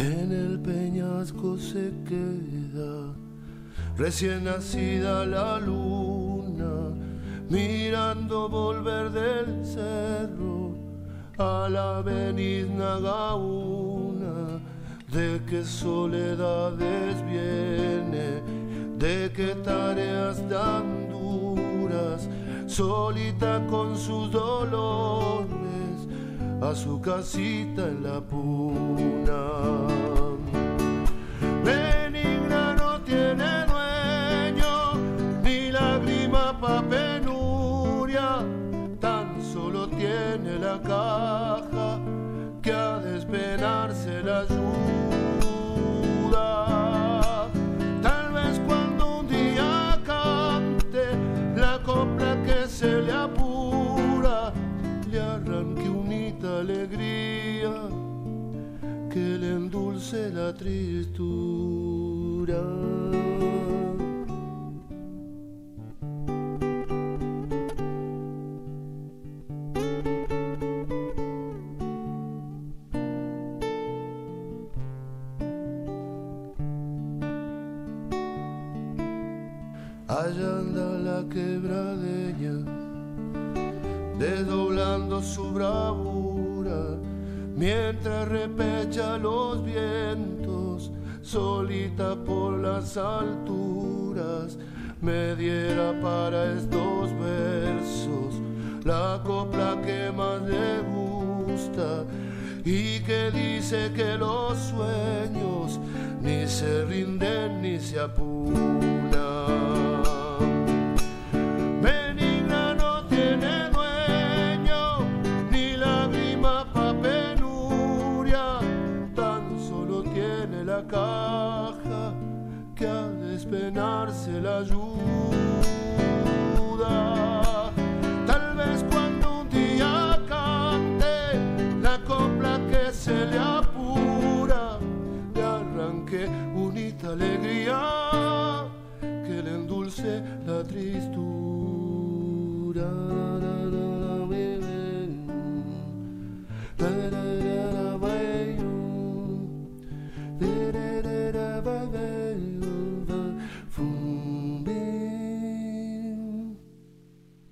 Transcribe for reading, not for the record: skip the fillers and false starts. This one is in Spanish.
En el peñasco se queda recién nacida la luna, mirando volver del cerro a la benigna gauna. De qué soledades viene, de qué tareas tan duras, solita con sus dolores, a su casita en la puna. Benigna no tiene dueño, ni lágrima pa' penuria, tan solo tiene la caja que a despenarse la ayuda. Tal vez cuando un día cante la copla que se le apura, le arranque unita alegría que le endulce la tristura. Allá anda la quebradeña, desdoblando su bravura, mientras repecha los vientos, solita por las alturas. Me diera para estos versos la copla que más le gusta, y que dice que los sueños ni se rinden ni se apuran.